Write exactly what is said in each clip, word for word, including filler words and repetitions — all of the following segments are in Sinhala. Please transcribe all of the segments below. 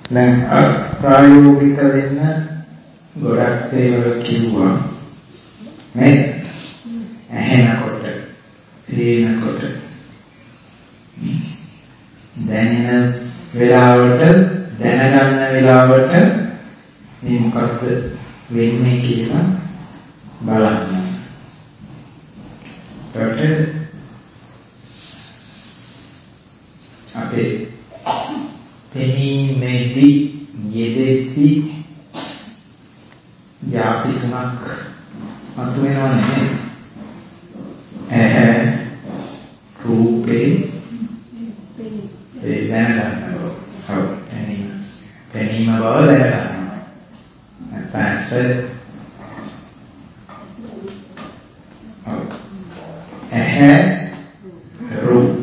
දැන් ප්‍රායෝගික වෙන්න ගොඩක් දේවල් කිව්වා නේද? ඇහෙනකොට, පේනකොට, දැනෙන වෙලාවට, දැනගන්න වෙලාවට මේ මොකක්ද වෙන්නේ කියලා බලන්න. ඒකට අපේ පෙනීමේදී යෙදෙති යාති තුනක් මතුවෙනවා නේද? ඇහැ, රූපේ, ඒ දැනගන්නවා. ඔව්, පෙනීම. පෙනීම බව දැනගන්නවා. නැත්නම් ඇස, ඔව්, ඇහැ, රූපේ.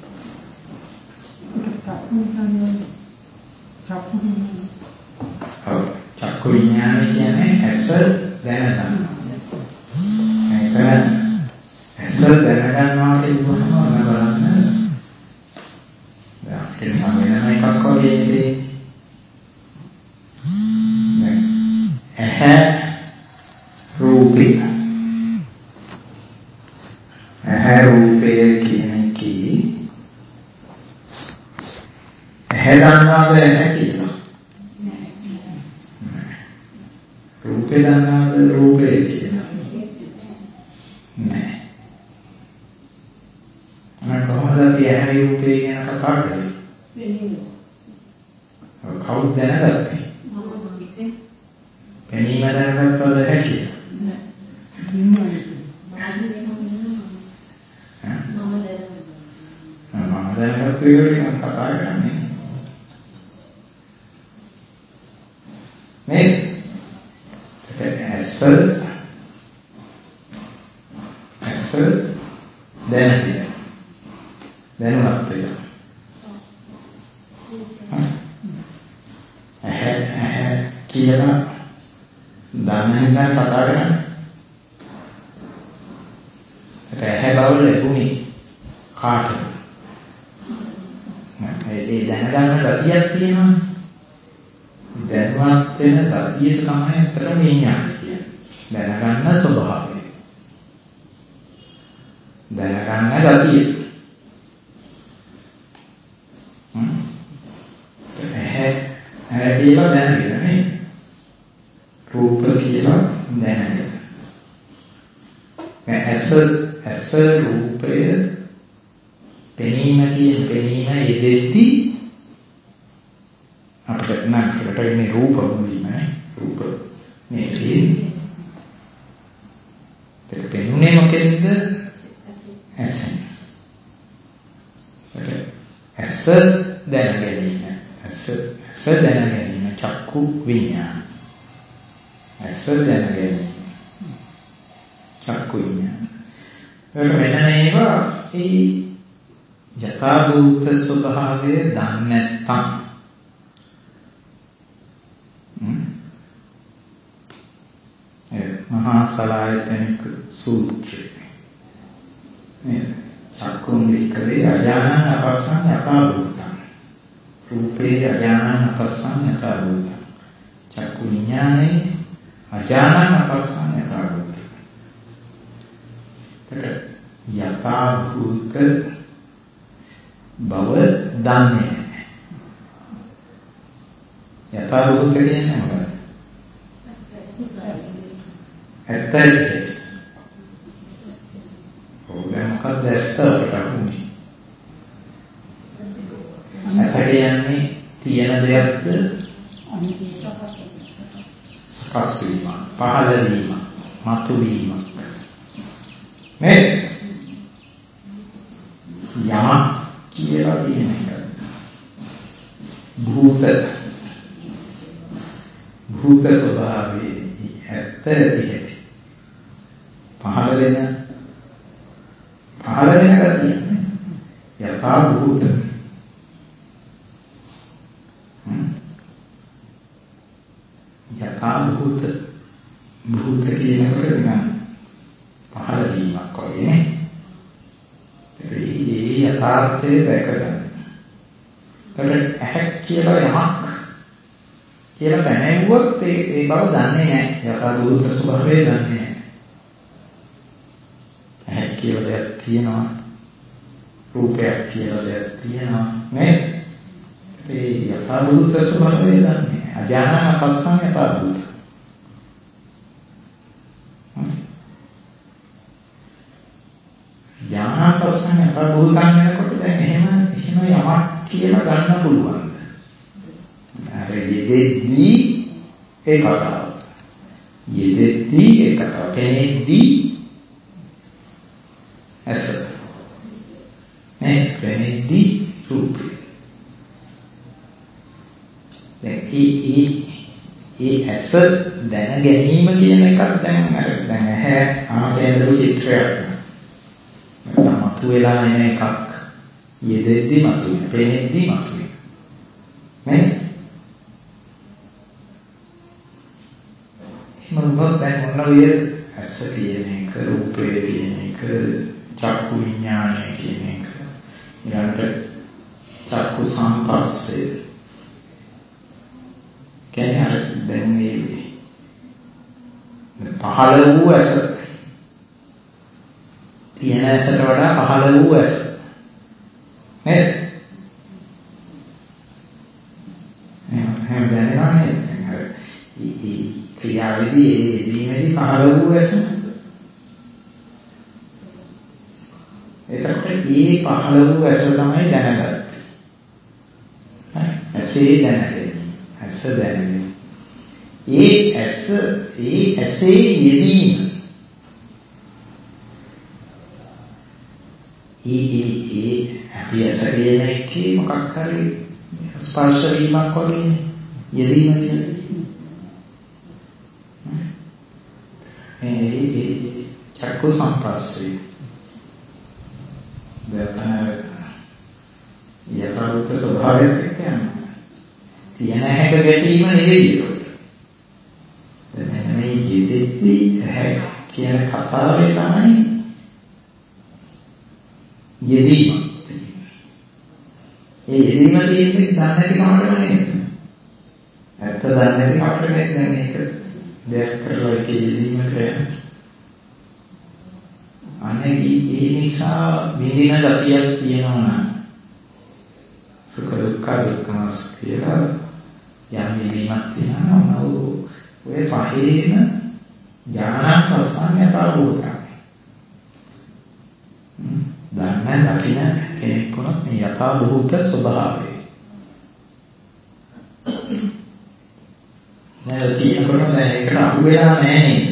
ඔව්, චක්කු විඥානය කියන්නේ ඇස දැනගන්නවා. ඒතර ඇස දැනගන්නවා කියනවාම ඔන්න බලන්න. දැන් අපිට වෙනම එකක් වගේ නේ. දැන් ඇහැ රූපේ. ඇහැ රූපේ කියන එකේ ඇහැ දන්නවද නැහැ කියලා? නෑ. රූපේ දන්නවද රූපේ කියලා? නෑ. මම කොහොමද අපි ඇහැ රූපේ ගැන කතා කරන්නේ? කවුද දැනගත්තේ? පෙනීම දැනගත්තද හැටි? නෑ. මම දැනගත්තු ඒවා ගැන කතා කරන්නේ. නේද? ඇස ඇස දැනගන්න. දැනුණත් ඒක. ඇහැ ඇහැ කියලා දන්නේ නැහැ කතා කරන්නේ. ඇහැ බව ලැබුණේ කාටද? ඒ දැනගන්න ගතියක් තියෙනවනේ. දැනුවත් වෙන ගතියට තමයි අතර විඥානය කියන්නේ. දැනගන්න ස්වභාවය. දැනගන්න ගතිය. හ්ම්. ඇහැ ඇහැ කියලා දැනගෙන නේ. රූප කියලා දැනගෙන. ඇස ඇස රූපය පෙනීම කියන පෙනීම යෙදෙති අපිට නම් අපිට ඉන්නේ රූප මුලින්ම නේ රූප මේ පෙන්නේ ඒක පෙනුනේ මොකෙන්ද? ඇසෙන්. ඇස දැන ගැනීම ඇස ඇස දැන ගැනීම චක්කු විඥාන ඇස දැන ගැනීම චක්කු විඥාන ඒක වෙන ඒවා ඒ යථාභූත ස්වභාවය දන්නේ නැත්නම් මහා සලායතනික සූත්‍රය නේද? චක්කුම් වික්‍රේ අජානං අපස්සං යථාභූතං රූපේ අජානං අපස්සං යථාභූතං චක්කු විඥානේ අජානං අපස්සං යථාභූතං. ඒක යථාභූත බව දන්නේ නැහැ. යථාභූත කියන්නේ මොකක්ද? ඇත්තයි. ඔව් දැන් මොකක්ද ඇත්ත අපට අහුන්නේ? ඇස කියන්නේ තියෙන දෙයක්ද? සකස් වීම, පහළ වීම, මතු වීම. නේද? යම කියලා කියන එක. භූත භූත ස්වභාවයේ ඇත්ත ඇති පහළ වෙන පහළ වෙන ගතිය යථා භූත යථා භූත භූත කියනකොට නිකන් පහළ වීමක් වගේ නේ. ඒ යථාර්ථය දැක ගන්න. ඒකට ඇහැක් කියලා යමක් කියලා පැනෙවුවොත් ඒ ඒ බව දන්නේ නැහැ. යථා භූත ස්වභාවය දන්නේ නැහැ. ඇහැ කියලා දෙයක් තියෙනවා. රූපයක් කියලා දෙයක් තියෙනවා. නේද? ඒ යථා භූත ස්වභාවය දන්නේ නැහැ. අජානන පස්සන් යථා භූත. ඥාන පස්සන් යථා භූතන් වෙනකොට දැන් එහෙම එහෙම යමක් කියලා ගන්න පුළුවන්. අර යෙදෙද්දී ඒ කතාව. යෙදෙද්දී ඒ කතාව. පෙනෙද්දී ඇස. මේ පෙනෙද්දී රූපය. දැන් ඒ ඒ ඒ ඇස දැන ගැනීම කියන එකක් දැන් අර දැන් ඇහැ ආසෙන්දු චිත්‍රයක්. මතු වෙලා එන එකක්. යෙදෙද්දී මතු වෙන. පෙනෙද්දී මතු වෙන. නේ? මොනවද දැන් මොන ඔය ඇස කියන එක, රූපය කියන එක, චක්කු විඥානය කියන එක, ඊළඟට චක්කු සංපස්සේ කියන්නේ අර දැන් මේ පහළ වූ ඇස තියෙන ඇසට වඩා පහළ වූ ඇස නේද? එහෙනම් දැනෙනවා නේද? ඒ ක්‍රියාවේදී ඒ යෙදීමේදී පහළ වූ ඇස. එතකොට ඒ පහළ වූ ඇස තමයි දැනගත්තේ. ඇසේ දැනගැනීම. ඇස දැනගැනීම. ඒ ඇස ඒ ඇසේ යෙදීම. ඒ ඒ ඒ අපි ඇස කියන එකේ මොකක් හරි ස්පර්ශ වීමක් වගේ යෙදීම කියන්නේ. ඒ චක්කු සංපස්සේ දැන් යථාර්ථ ස්වභාවයක් කියන්නේ තියෙන හැක ගැටීම නෙවෙයි ඒක. දැන් මෙන්න මේ ජීවිතේ හැක කියන කතාවේ තමයි යෙදීම. ඒ යෙදීම කියන්නේ දන්නේ නැති කමකට නෙවෙයි. ඇත්ත දන්නේ නැති කමකට නෙවෙයි. දැන් මේක දෙයක් කරලා ඒක යෙදීම කරන්නේ. අනේ ඒ නිසා විඳින ගතියක් තියෙනවා නම් සුඛ දුක්ඛ දුක්ඛ සුඛ කියලා යම් විඳීමක් තියෙනවා. ඔය පහේම ඥාන ප්‍රසන්නතා වුණා. දන්න දකින්න කෙනෙක් වුණත් මේ යථා භූත ස්වභාවය. නේද කියනකොට දැන් ඒකට අහු වෙලා නැහැ නේද?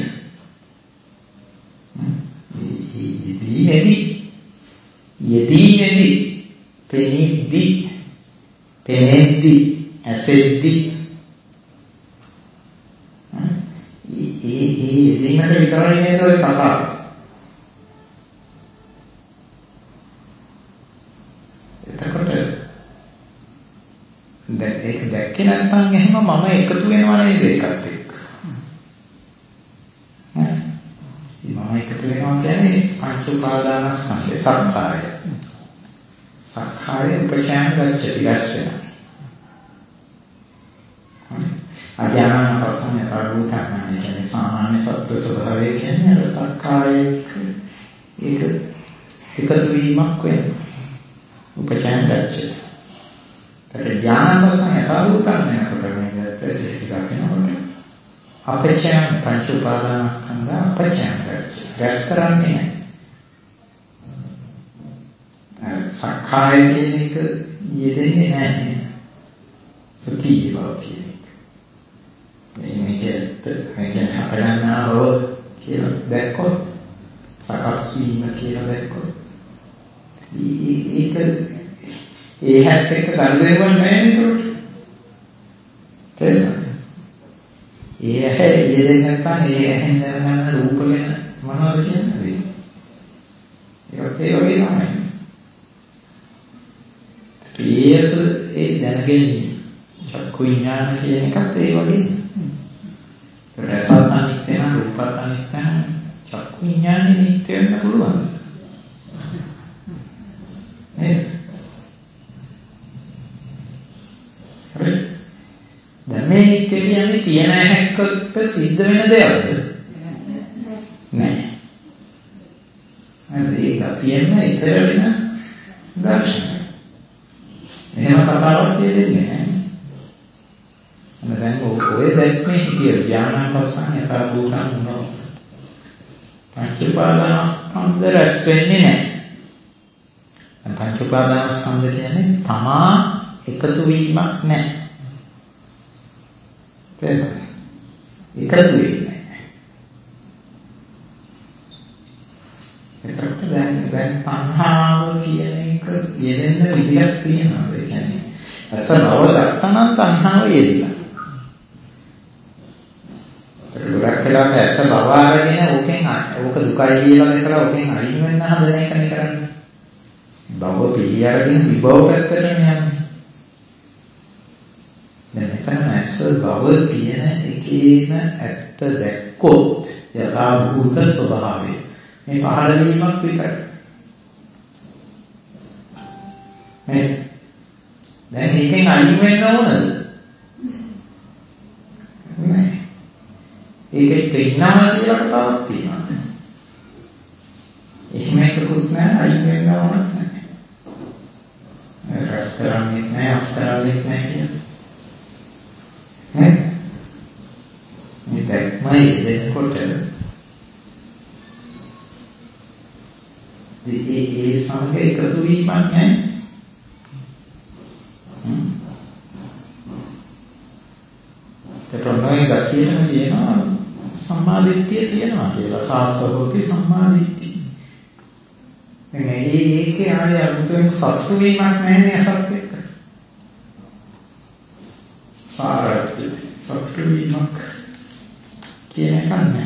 යෙදීමේදී යෙදීමේදී පෙනෙද්දී පෙනෙද්දී ඇසෙද්දී ඒ ඒ යෙදීමට විතරයි නේද ඔය කතාව. එතකොට දැන් ඒක දැක්කේ නැත්නම් එහෙම මම එකතු වෙනවා නේද ඒකත් එක්ක. මම එකතු වෙනවා කියන්නේ පංච උපාදානස්කන්ධය සක්කාය. සක්කාය උපචාර ගච්ඡති රැස්වෙන. අජානන පස්සම යථාභූතඥාන කියන්නේ සාමාන්‍ය සත්‍ය ස්වභාවය කියන්නේ අර සක්කායක ඒක එකතු වීමක් වෙනවා. උපචාර ගච්ඡති. ඒක ඥාන පස්සම යථාභූතඥාන කොට මේක ටිකක් වෙනකොට අපචයන් පංච උපාදානස්කන්ධ අපචයන් රැස් කරන්නේ නැහැ. සක්කාය කියන එක යෙදෙන්නේ නැහැ. සුඛී බව කියන එක. මේකත් මේකෙන් හටගන්නා බව කියලා දැක්කොත් සකස් වීම කියලා දැක්කොත් ඒක ඒ හැත් එක්ක ගනුදෙනුවක් නැහැ නේද? තේරුණාද? ඒ ඇහැ යෙදෙන්නේ නැත්නම් ඒ ඇහෙන් දැනගන්න රූප ගැන මොනවද කියන්නේ? ඒක ඒ වගේ තමයි. පියස ඒ දැනගැනීම චක්කු විඥාන කියන එකත් ඒ වගේ. රසත් අනිත්‍ය නම් රූපත් අනිත්‍ය නම් චක්කු විඥානේ නිත්‍ය වෙන්න පුළුවන්. නේද? හරි. දැන් මේ නිත්‍ය කියන්නේ තියෙන හැක්කට සිද්ධ වෙන දෙයක්ද? නෑ. ඒක තියෙන ඉතර වෙන දර්ශනය. එහෙම කතාවක් තියෙන්නේ නෑ. දැන් ඔය දැක්මේ හිතිය ඥානපස්සන් යථා භූතං නෝ. පංච උපාදානස්කන්ධ රැස් වෙන්නේ නැහැ. දැන් පංච උපාදානස්කන්ධ කියන්නේ තමා එකතු වීමක් නැහැ. තේරුණාද? එකතු වෙන්නේ නැහැ. එතකොට දැන් දැන් තණ්හාව කියන එක යෙදෙන්න විදියක් තියෙනවා. ඒ කියන්නේ අස බව ගත්තනම් තණ්හාව යෙදිලා. ගොඩක් වෙලාවට ඇස බව අරගෙන ඕකෙන් ඕක දුකයි කියලා දැකලා ඕකෙන් අයින් වෙන්න හදන එකනේ කරන්නේ. බව පිළි අරගෙන විභව පැත්තට යන්නේ. දැන් මෙතන ඇස බව කියන එකේම ඇත්ත දැක්කොත් යථා භූත ස්වභාවය මේ පහළ වීමක් විතරයි. මේ දැන් මේකෙන් අයින් වෙන්න ඕනද? නෑ. ඒකේ පෙන්නවා කියලා කතාවක් තියෙනවා. එහෙම එකකුත් නෑ අයින් වෙන්න ඕනත් නෑ. රස කරන්නේ නෑ අස් කරන්නේ නෑ කියන්නේ. නේ? මේ දැක්මයි දෙනකොට ඒ ඒ සමග එකතු වීමක් නෑ. ඒතරම්යි ගැතියෙම කියනවා සම්මාදිට්ඨිය තියෙනවා කියලා. සාසවෝති සම්මාදිට්ඨිය. දැන් ඒ ඒකේ ආය අමුතුවෙන් සතුටු වීමක් නැහැ අසත් එක්ක. සාරත්‍ය සතුටු වීමක් කියන එක නැහැ.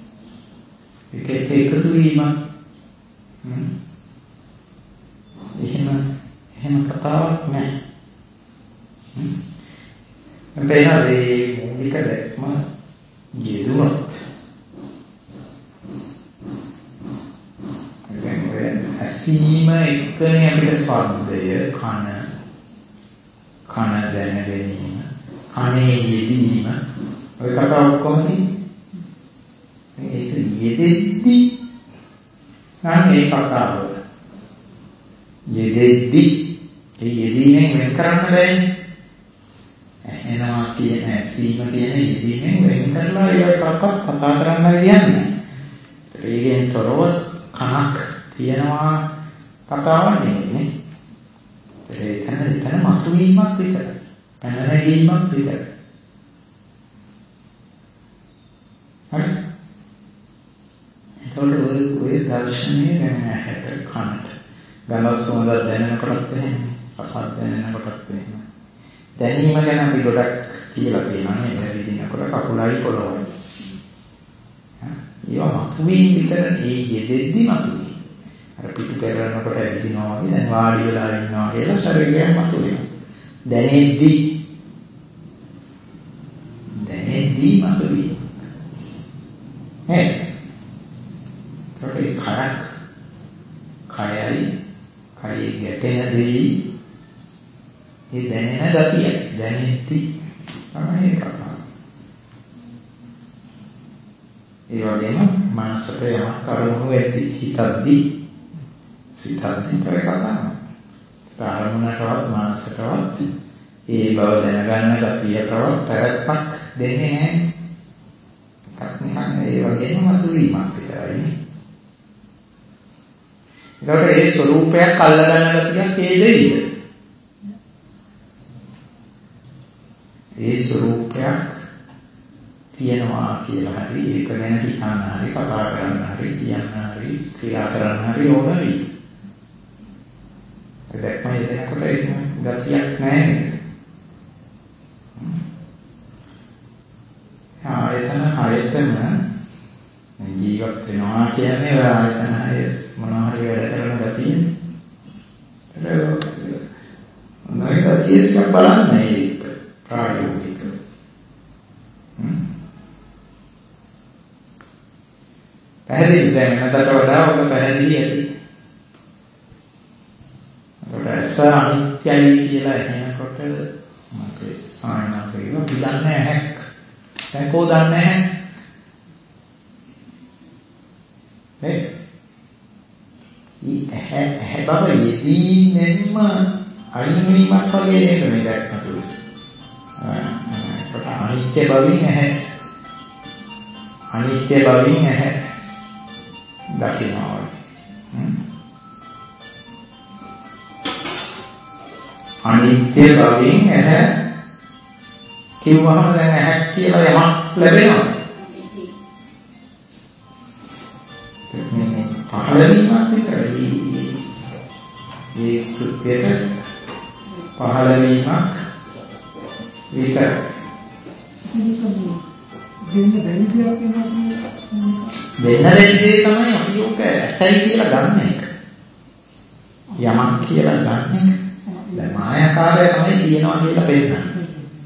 ඒක එකතු වීමක්. හ්ම්. එහෙම එහෙම කතාවක් නැහැ. හ්ම්. අපේලා මේ මූලික දැක්ම යෙදුනොත් ඇසීම එක්කනේ අපිට ශබ්දය කන කන දැන ගැනීම කනේ යෙදීම ඔය කතාව ඔක්කොම තියෙන්නේ ඒක යෙදෙද්දි නම් ඒ කතාව යෙදෙද්දි ඒ යෙදීමෙන් වෙන් කරන්න බෑනේ එනවා කියන ඇසීම කියන යෙදීමෙන් වෙන් කරලා ඒක කක්වත් කතා කරන්න කියන්නේ. ඒකෙන් තොරව කනක් තියනවා කතාවක් නෙමෙයි. එතන එතන මතුවීමක් විතරයි. පැන නැගීමක් විතරයි. හරි. ඒතකොට ඔය ඔය දර්ශනීය දැන හැට කනට ගඳ සුවඳ දැනෙනකොටත් එහෙම රසත් දැනෙනකොටත් එහෙම දැනීම ගැන අපි ගොඩක් කියලා තියෙනවා නේද? විදිනකොට කකුලයි පොළොවයි. ඒවා මතුවීම විතර ඒ යෙදෙද්දි මතුවීම. අර පිටු පෙරලනකොට ඇවිදිනවා වගේ දැන් වාඩි වෙලා ඉන්නවා කියලා ශරීරයෙන් මතුවෙනවා. දැනෙද්දි දැනෙද්දි මතුවීම. නේද? ඒකේ කයක් කයයි කයේ ගැටෙන දෙයි ඒ දැනෙන ගතියයි දැනෙද්දි තමයි කතාව. ඒ වගේම මනසට යමක් කරමුණු වෙද්දි හිතද්දි සිතද්දි තමයි කතාව. ආරමුණටවත් මනසටවත් ඒ බව දැනගන්න ගතියටවත් පැවැත්මක් දෙන්නේ නැහැ. එකක් නිකන් ඒ වගේම මතුවීමක් විතරයි. ඒකට ඒ ස්වરૂපයක් අල්ලගන්න ගතියක් ඒ දෙයිද? ඒ ස්වરૂපයක් තියෙනවා කියලා හරි ඒක ගැන හිතන්න හරි කතා කරන්න හරි කියන්න හරි ක්‍රියා කරන්න හරි ඕන වෙයි. ඒ දැක්මයි එතනකොට ඒක ගතියක් නැහැ නේද? ආයතන හයතම ජීවත් වෙනවා කියන්නේ ඔය ආයතන හය මොනවා හරි වැඩ කරන ගතියනේ. ඒක මොනවායි ගතිය ටිකක් බලන්න ඒක ප්‍රායෝගික. හ්ම්. පැහැදිලි දැන් වෙනකට වඩා ඔබ පැහැදිලි ඇති. ඒකට ඇස අනිත්‍යයි කියලා එහෙනකොට මගේ සායනාසේව පිළන්නේ දැන් කෝ දන්නේ නැහැ. නේද? ඊ ඇහැ ඇහැ බව යෙදීමෙන්ම අයින් වීමක් වගේ නේද මේ දැක්කතු. ඒකට අනිත්‍ය බවින් ඇහැ අනිත්‍ය බවින් ඇහැ දකින්නවා. අනිත්‍ය බවින් ඇහැ කිව්වහම දැන් ඇහැ කියලා යමක් ලැබෙනවා. මේ පහළවීමක් විතරයි. මේ කෘත්‍යයට පහළවීමක් විතරයි. දෙන්න බැරි දෙයක් වෙනවා. දෙන්න බැරි දේ තමයි අපි ඔක ඇත්තයි කියලා ගන්න එක. යමක් කියලා ගන්න එක. දැන් මායාකාරය තමයි කියනවා කියලා පෙන්නන්නේ.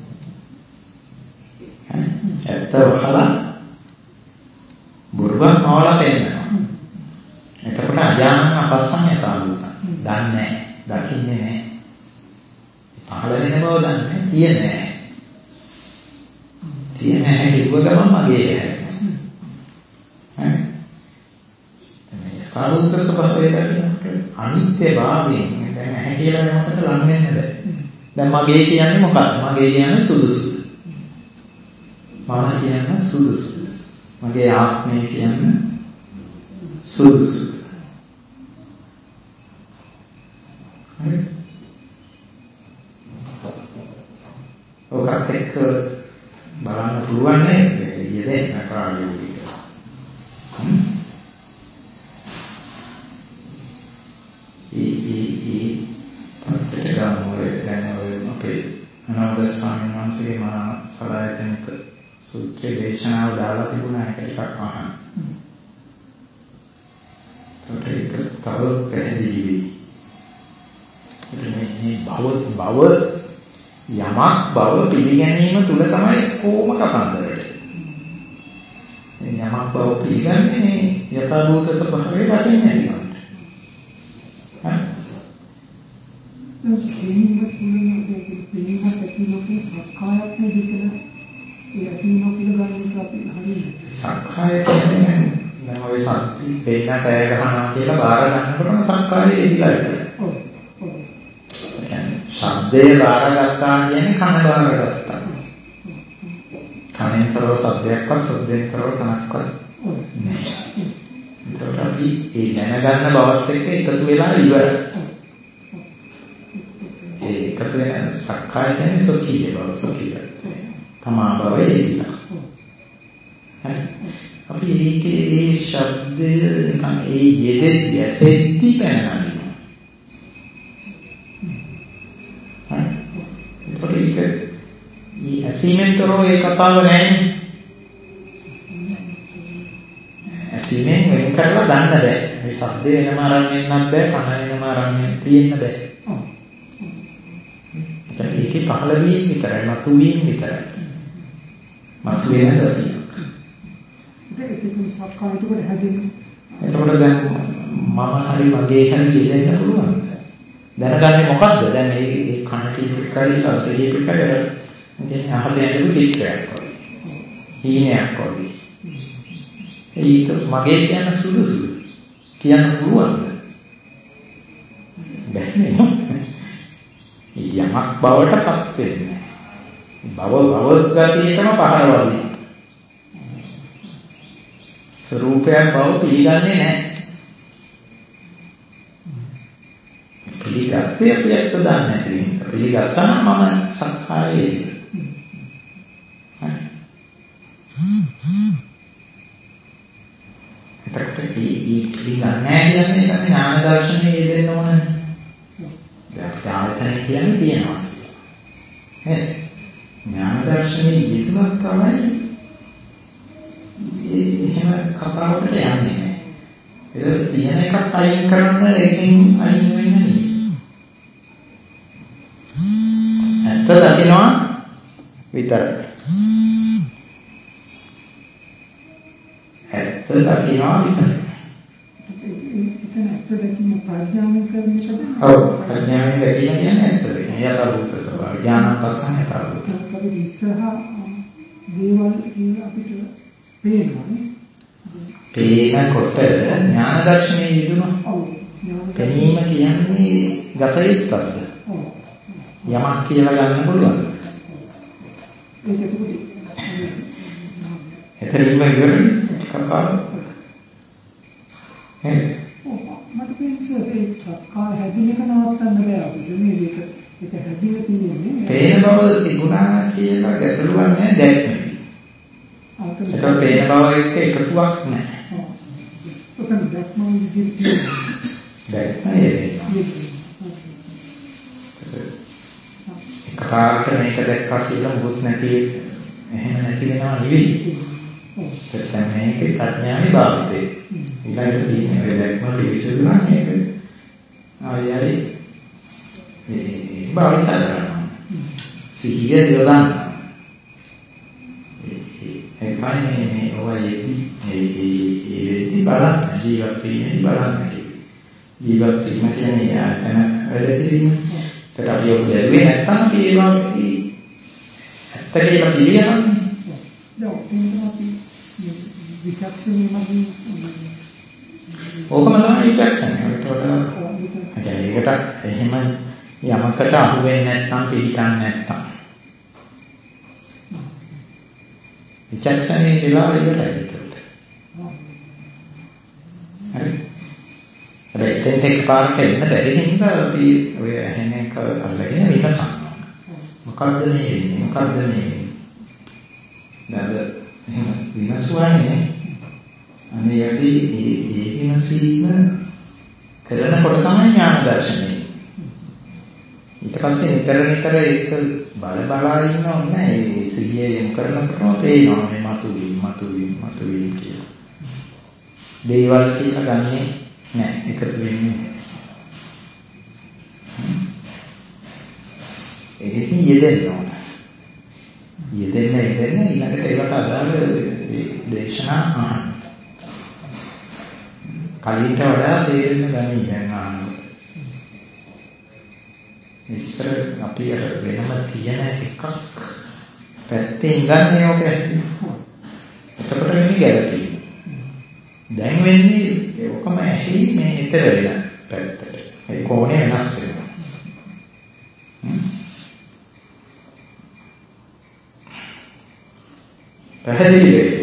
ඇත්ත වහලා බොරුවක් නොවලා පෙන්නනවා. එතකොට අජානං අපස්සම් යතාවුත. දන්නේ නැහැ, දකින්නේ නැහැ. පහළ වෙන බව දන්නේ නැහැ, තියෙන්නේ නැහැ. තියෙන නැහැ කිව්ව ගමන් මගේ නැහැ. හරි. මේ කාරුත්තර ස්වභාවය දකින්නකොට අනිත්‍ය භාවයෙන් දැන් ඇහැ කියලා යමකට ලං වෙන්න බෑ. දැන් මගේ කියන්නේ මොකක්ද? මගේ කියන්නේ සුදුසු. මම කියන්නේ සුදුසු. මගේ ආත්මය කියන්නේ සුදුසු. හරි. ඔකට එක්ක බලන්න පුළුවන් නේද? ඊයේ නකරාලිය කියලා. ඒ ඒ ඒ පත්තර ගාමෝය දැන් ඔය අපේ අනාගත ස්වාමීන් වහන්සේගේ මහා සලායතනික සූත්‍ර දේශනාව දාලා තිබුණා එක ටිකක් අහන්න. ඒක තව පැහැදිලි වෙයි. මේ භව භව යමක් බව පිළිගැනීම තුල තමයි කොහොම කතන්දරට. මේ යමක් බව පිළිගන්නේ මේ යථාභූත ස්වභාවය දකින්නේ නැතිවම. හරි. ඒ කියන්නේ මේ පිළිගන්න පැතිලෝකේ සක්කායක් නෙදිකලා ඒ අතිනෝ කියලා ගන්න අපි හරියට. සක්කාය කියන්නේ දැන් ඔය සත්‍ය දෙන්න පැය ගහනවා කියලා බාර ගන්නකොටම සක්කායේ එදිලා ඉතියි. ඔව්. ඔව්. ඒ කියන්නේ ශබ්දය බාරගත්තා කියන්නේ කන බාරගත්තා. කනෙන්තරව ශබ්දයක්වත් ශබ්දෙන්තරව කනක්වත් නැහැ. ඒකට අපි ඒ දැනගන්න බවත් එක්ක එකතු වෙලා ඉවරයි. ඒ එකතු වෙන සක්කාය කියන්නේ සොකීය බව සොකීය. තමා බව ඒකලා. හරි. අපි ඒකේ ඒ ශබ්දය නිකන් ඒ යෙදෙද්දී ඇසෙද්දී පැනනනවා. හරි. ඒකට ඒක මේ ඇසීමෙන්තරෝ ඒ කතාව නැහැ. ඇසීමෙන් වෙන් කරලා ගන්න බෑ. මේ ශබ්ද වෙනම අරන් එන්නත් බෑ, කන වෙනම අරන් තියෙන්න බෑ. ඒකේ පහළ වීම විතරයි, මතු වීම විතරයි. මතු වෙන දේ. ඒකේ සක්කායතු කොට හැදෙන්නේ. එතකොට දැන් මම හරි මගේ හරි කියන්න පුළුවන්. දැනගන්නේ මොකද්ද? දැන් මේ මේ කන කීපකයි සද්ද කීපකයි අර කියන්නේ අහසේ යන චිත්‍රයක් වගේ. හීනයක් වගේ. ඒක මගේ කියන සුදුසු කියන්න පුළුවන්ද? බැහැ. යමක් බවටපත් වෙන්නේ. භව භව ගතියටම පහරවදී. ස්වરૂපයක් බව පිළිගන්නේ නැහැ. පිළිගත්තේ අපි ඇත්ත දන්නේ නැති. පිළිගත්තා නම් මම සක්කායේ. හරි. ඒකට මේ පිළිගන්නේ නැහැ කියන්නේ තමයි ඥාන දර්ශනයේ යෙදෙන්න ඕනනේ. ආයතන කියන්නේ තියෙනවා. නේද? ඥාන දර්ශනයේ යෙදුනක් තමයි එහෙම කතාවකට යන්නේ නැහැ. ඒක තියෙන එකක් අයින් කරන්න එකෙන් අයින් වෙන්නේ නෙවෙයි. ඇත්ත දකිනවා විතරයි. ඇත්ත දකිනවා විතරයි. ඇත්ත දැකීම ප්‍රඥාවෙන් කරන එකද? ඔව් ප්‍රඥාවෙන් දැකීම කියන්නේ ඇත්ත දැකීම. යථාභූත ස්වභාවය ඥානපස්සන යථාභූත. අපි ඉස්සරහා දේවල් කියන අපිට පේනවානේ. පේනකොට ඥාන දර්ශනයේ යෙදුණා. ඔව්. පෙනීම කියන්නේ ගත යුත්තක්ද? ඔව්. යමක් කියලා ගන්න පුළුවන්. ඒක එතකොට එතනින්ම ඉවරනේ කතාව. හරි. මට පේන්නේ ඒක සක්කාය හැදින එක නවත්තන්න බෑ අපිට. මේ දෙක ඒක හැදිලා තියෙන්නේ. පේන බව තිබුණා කියලා ගැටලුවක් නැහැ දැක්මේ. ඒක පේන බව එක්ක එකතුවක් නැහැ. ඔව්. ඔතන දැක්ම විදිහට තියෙනවා. දැක්ම ඒකයි. එකපාරට මේක දැක්කා කියලා මොකුත් නැති එහෙම නැති වෙනවා නෙවෙයි. දැන් මේකේ ප්‍රඥාවේ භාවිතේ. ඊළඟට තියෙන මේ දැක්ම පිවිසුණා මේක. ආයෙ ආයෙ ඒ භාවිත කරනවා. සිහිය යොදන්න. ඒ කියන්නේ මේ ඔයදී ඒ ඒ ඒ බලන්න ජීවත් වීමේ බලන්න ජීවත් වීම කියන්නේ ආතන වැඩ කිරීම. ඒකට අපි ඔබ දැරුවේ නැත්නම් අපි ඒවා ඇත්ත කියලා පිළිගන්නේ. දැන් අපි විචක්ෂණය මගින් ඕකම තමයි විචක්ෂණය. ඒකට වඩා ඒකට එහෙම යමකට අහු වෙන්නේ නැත්නම් පිළිගන්නේ නැත්නම් විචක්ෂණයේ කියලා ඉවරයි ඒක. හරි. හැබැයි එතෙන්ට එකපාරට එන්න බැරි හින්දා අපි ඔය ඇහෙන එක අල්ලගෙන විමසනවා. මොකද්ද මේ වෙන්නේ? මොකද්ද මේ වෙන්නේ? නේද? එහෙම විමසුවානේ. අනේ යටි ඒ ඒ විමසීම කරනකොට තමයි ඥාන දර්ශනය. ඊට පස්සේ නිතර නිතර ඒක බල බලා ඉන්න ඕනේ. ඒ සිහිය යොමු කරනකොටම පේනවා මේ මතුවීම මතුවීම මතුවීම කියලා. දේවල් කියලා ගන්නෙ නෑ එකතු වෙන්නේ. ඒකෙන් යෙදෙන්න ඕන. යෙදෙන්න යෙදෙන්න ඊළඟට ඒකට අදාළ දේශනා අහන්න. කලින්ට වඩා තේරෙන්න ගනී දැන් අහන්න. ඉස්සර අපි අර වෙනම තියෙන එකක් පැත්තේ ඉඳන්නේ ඔක. එතකොට වෙන්නේ ගැළපීම. දැන් වෙන්නේ ඔකම ඇහි මේ ඊතර වෙන පැත්තට. ඒ කොහොනේ වෙනස් වෙනවා. පැහැදිලි වෙයි.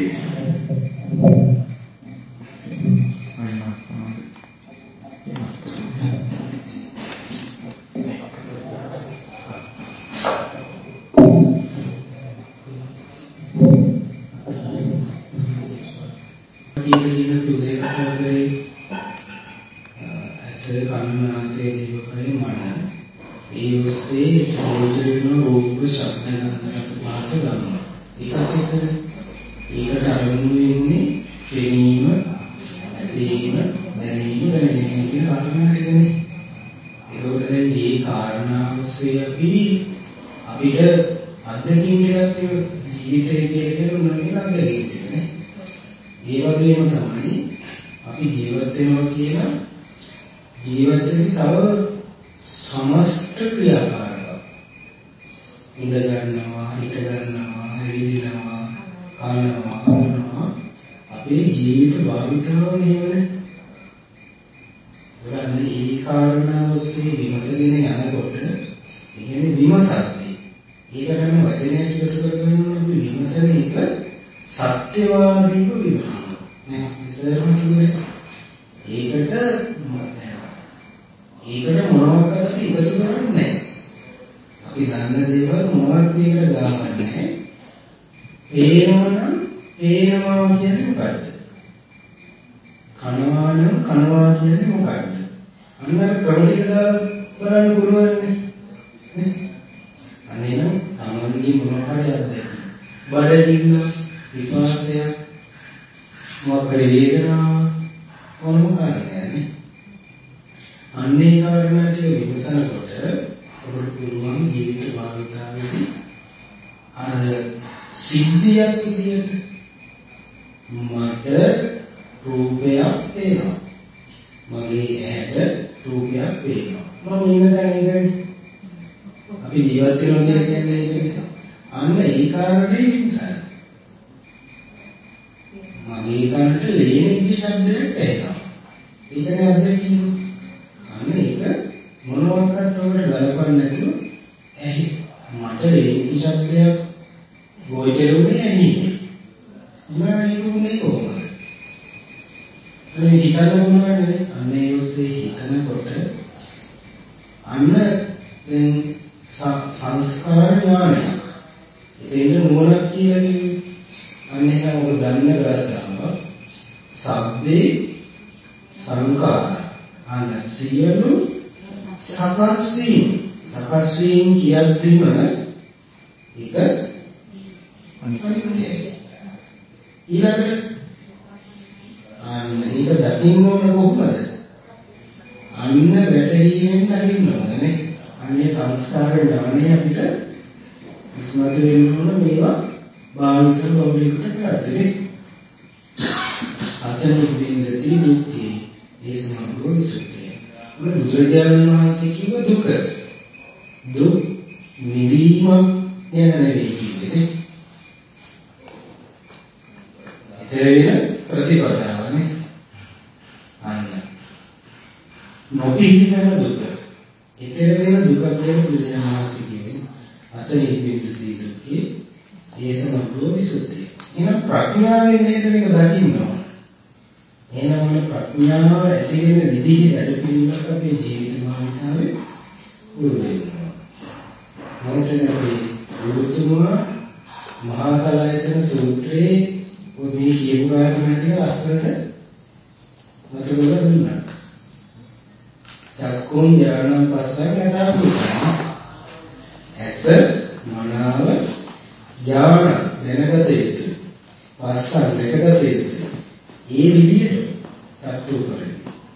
මගේ කනට ලේනිච්ච ශබ්දයක් ඇහෙනවා. ඒකනේ අත්දැකීම. අන්න ඒක මොනවාක්වත් උඹට ගලපන්න නැතුව ඇහි මට ලේනිච්ච ශබ්දයක් ගෝචරුනේ ඇහිනේ. මම ඒක උනේ කොහොමද? අනේ හිතන්න මොනවද? අන්න ඒ ඔස්සේ හිතනකොට අන්න දැන් සංස්කාර ඥානයක්. ඒක නුවණක් කියලා කිව්වේ. අන්න ඒක ඔබ දන්න ගාතාව. සබ්බේ සංඛාර අන්න සියලු සකස් වීම. සකස් වීම කියද්දිම ඒක අනිත්‍යයි. ඊළඟට අන්න ඒක දකින්න ඕන කොහොමද? අන්න වැටහීමෙන් දකින්න ඕනේ. අන්නේ සංස්කාර ඥානය අපිට ඉස්මතු වෙන්න ඕන මේවා භාවිත බෞද්ධිකට කරද්දී. අතන බින්දති දුක්ඛේ ඒ සමග්ගෝ විසුද්ධිය. මොන බුදුරජාණන් වහන්සේ කිව්ව දුක. දුක් නිවීම යන නෙවෙයි කියන්නේ. ඒකේ ප්‍රතිපදාවනේ. අන්න නොපිහිටන දුක. ඊතර වෙන දුකක් ගැන බුදුරජාණන් වහන්සේ කියන්නේ අතනින් බින්දති දුක්ඛේ ඒ සමග්ගෝ විසුද්ධිය. එහෙනම් ප්‍රඥාවෙන් නේද මේක දකින්න ඕන. එහෙනම් ප්‍රඥාව ඇති වෙන විදිහේ වැඩ පිළිවෙලක් අපේ ජීවිත භාවිතාවේ උරු වෙනවා. මොකටද අපි ගුරුතුමා මහා සලායතන සූත්‍රයේ මේ කියපු කාරණා ටික ලස්සනට මතකවලා දුන්නා. චක්කුම් ඥානං පස්සෙන් යථාභූතං. ඇස මනාව ඥාන දැනගත යුතුයි. පස්සෙන් දැකගත යුතුයි. ඒ විදිහට තත්ත්ව කරේ.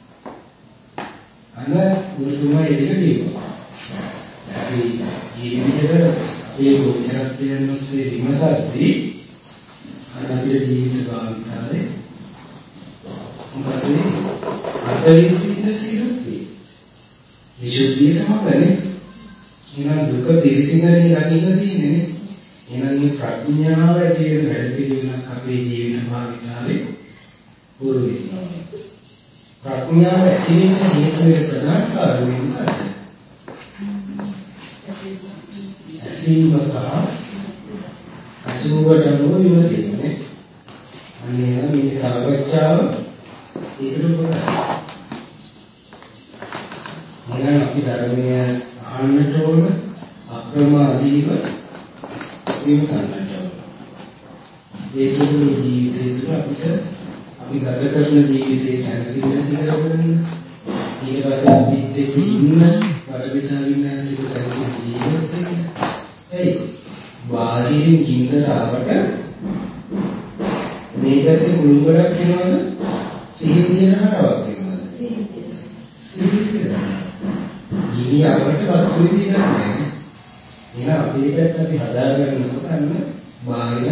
අන්න ගුරුතුමා ඒක කියනවා. අපි මේ විදිහට අපේ ගෝචරත්වයන් ඔස්සේ විමසද්දී අන්න අපේ ජීවිත භාවිතාවේ මොකද අතරින් පිට තියෙන්නේ විසුද්ධියටම ගන්නේ. එහෙනම් දුක පිරිසිඳනේ දකින්න තියෙන්නේ. එහෙනම් මේ ප්‍රඥාව ඇති වෙන වැඩ පිළිවෙලක් අපේ ජීවිත භාවිතාවේ පුරු වෙනවා. ප්‍රඥාව ඇති වෙන්න හේතු වෙන ප්‍රධාන කාරණේ මොකක්ද? ඇසීම සහ අසුබට අනුව විමසීමනේ. අනේ මේ සාකච්ඡාව ඒකට පොරයි. එහෙනම් අපි ධර්මය අහන්නට ඕන අප්‍රමාදීව විමසන්නට ඕන. ඒ කියන්නේ ජීවිතය තුළ අපිට අපි ගත කරන ජීවිතයේ සැනසීම ඇති කරගන්න. ඊට පස්සේ අපිත් එක්ක ඉන්න වටපිටාවින් නැතිව සැනසීම ජීවත් වෙන්න. එයි බාහිරින් කින්දර ආවට මේ පැත්තේ මුළු ගොඩක් එනවද? සිහිය දින හරවක් එනවද? සිහිය දින. ගිනි ආවට වත්තු විදිහ ගන්නෑ. එහෙනම් අපේ පැත්ත අපි හදාගන්නකොට අන්න බාහිර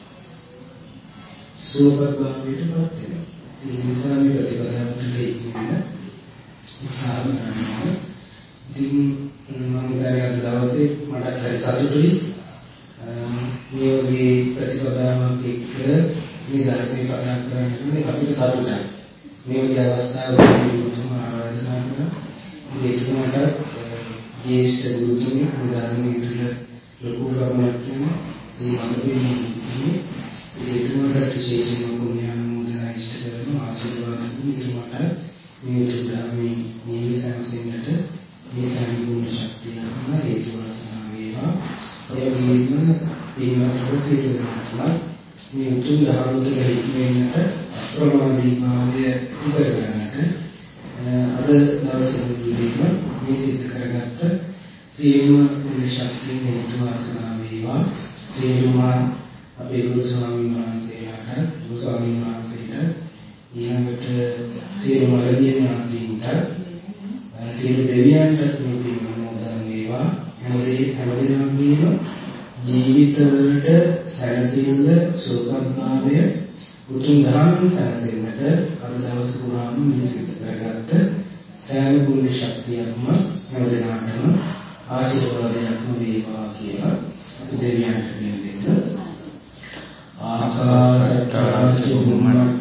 සුවපත් භාවයට පත් වෙනවා. ඒ නිසා මේ ප්‍රතිපදාව තුළ ඉන්න උත්සාහ කරනවා. ඉතින් මම හිතන්නේ අද දවසේ මට හරි සතුටුයි. මේ වගේ ප්‍රතිපදාවක් එක්ක මේ ධර්මයේ කතා කරන්නේ අපිට සතුටයි. මේ වගේ අවස්ථාවකදී ගුරුතුමා ආරාධනා කරා. ඒකමකට ජේෂ්ඨ ගුරුතුමනි ධර්මයේ තුල ලොකු ගමනක් කරනවා. ඒ මනෝවිද්‍යාවේ ගුරුතුමනි ඒතුමාට විශේෂයෙන්ම පුණ්‍යානුමෝදනා ඉෂ්ට කරන ආශිර්වාද දුන්නාට මේ ධර්මයේ නිවිසන්සෙන්නට මේ සම්පූර්ණ ශක්තිය කරන හේතු වාසනා වේවා. ඒ වගේම පින්වත් ප්‍රසිද්ධ මේ උතුම් ධර්ම තුළ හික්මෙන්නට අප්‍රමාදී භාවය ඉවර ගන්නට අද දවසේදී මේ සිද්ධ කරගත්ත සියලුම පුණ්‍ය ශක්තිය හේතු වාසනා වේවා. සියලුම අපේ ගුරු ස්වාමීන් වහන්සේලාට ගුරු ස්වාමීන් වහන්සේට ඊළඟට සියලු මළදිය ඥාතීන්ට සියලු දෙවියන්ට මේ පින් අනුමෝදන් වේවා. හැමදේ හැමදෙනාගේම ජීවිතවලට සැනසෙල්ල සුවපත්භාවය උතුම් ධර්මයෙන් සැනසෙන්නට අද දවස පුරාම මේ සිද්ධ කරගත්ත සෑම පුණ්‍ය ශක්තියක්ම හැමදෙනාටම ආශිර්වාදයක්ම වේවා කියලා දෙවියන්ට දෙන්න. ආකාශට්ටා චුම්මට්ටා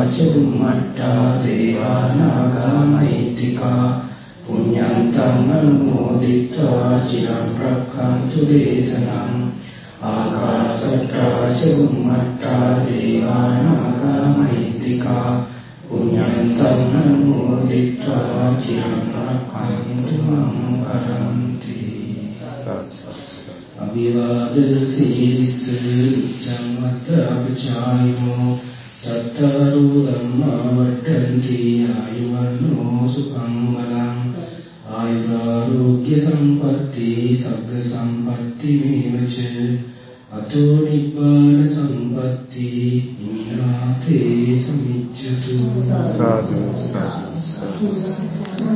චුම්මට්ඨා දේවානාගා මහිත්‍තිකා පුඤ්ඤන්තං අනුමෝදිत्वा චිරං රක්ඛන්තු දේශනං ආකාශට්ඨා චුම්මට්ඨා දේවානාගා මහිත්‍තිකා පුඤ්ඤන්තං අනුමෝදිत्वा චිරං රක්ඛන්තු මං කරන්ති අභිවාදන සීලිස්ස නිච්ඡං වත්තාපචායෝ චත්තාරෝ ධම්මා වඩ්ඩන්ති ආයුවන්නෝ සුඛං බලං ආයුරාෝග්‍ය සම්පatti සග්ග සම්පatti මේවච අතෝ නිබ්බාන සම්පatti නිමිනාතේ සමිච්ඡතු සාදු සාදු සාදු